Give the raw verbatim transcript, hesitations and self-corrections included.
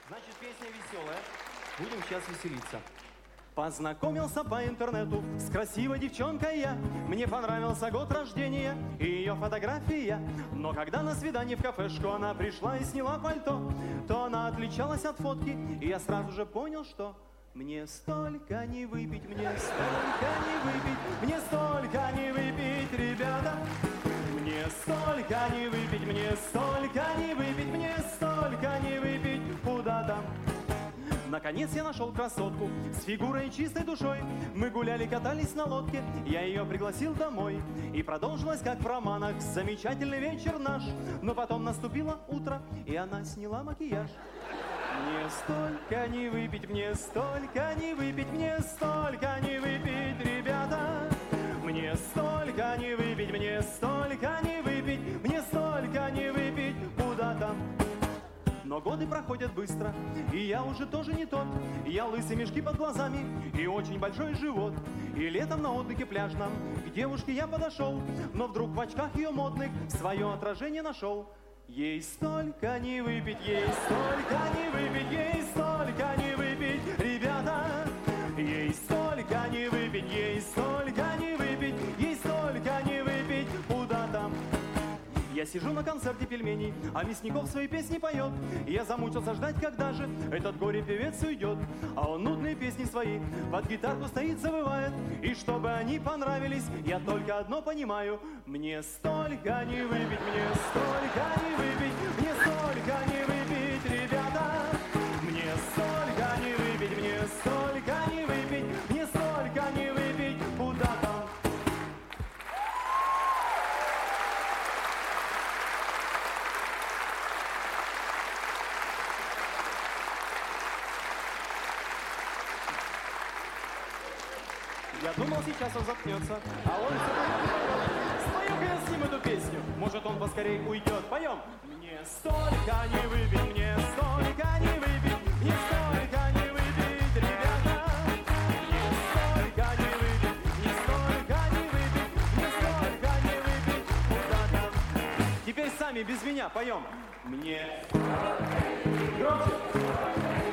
Значит, песня веселая. Будем сейчас веселиться. Познакомился по интернету с красивой девчонкой я. Мне понравился год рождения и ее фотография. Но когда на свидание в кафешку она пришла и сняла пальто, то она отличалась от фотки, и я сразу же понял, что мне столько не выпить, мне столько не выпить, мне столько не выпить, ребята. Мне столько не выпить, мне столько не выпить, мне столько не выпить, куда-то. Наконец я нашел красотку с фигурой и чистой душой. Мы гуляли, катались на лодке, я ее пригласил домой. И продолжилось, как в романах, замечательный вечер наш. Но потом наступило утро, и она сняла макияж. Мне столько не выпить, мне столько не выпить, мне столько не выпить, ребята. Мне столько не выпить, мне столько не выпить, мне столько не выпить, куда-то. Но годы проходят быстро, и я уже тоже не тот. Я лысый, мешки под глазами и очень большой живот. И летом на отдыхе пляжном к девушке я подошел, но вдруг в очках ее модных свое отражение нашел. Ей столько не выпить, ей столько не выпить, ей столько не выпить, ребята. Ей столько не выпить, ей столько не выпить, ей столько не выпить, куда-то. Я сижу на концерте пельменей, а Мясников свои песни поет. Я замучился ждать, когда же этот горе-певец уйдет. А он нудные песни свои под гитарку стоит, завывает. И чтобы они понравились, я только одно понимаю. Мне столько не выпить, мне столько не выпить, мне столько не выпить, ребята. Мне столько не выпить, мне столько не выпить, мне столько не выпить, куда-то. Я думал, сейчас он заткнется, а он... Спою-ка я с ним эту песню, может, он поскорей уйдет. Поем! Мне столько не выпить, мне столько не выпить, мне столько не выпить, ребята. Мне столько не выпить, мне столько не выпить, мне столько не выпить, куда-то. Теперь сами без меня поем. Мне... Громче!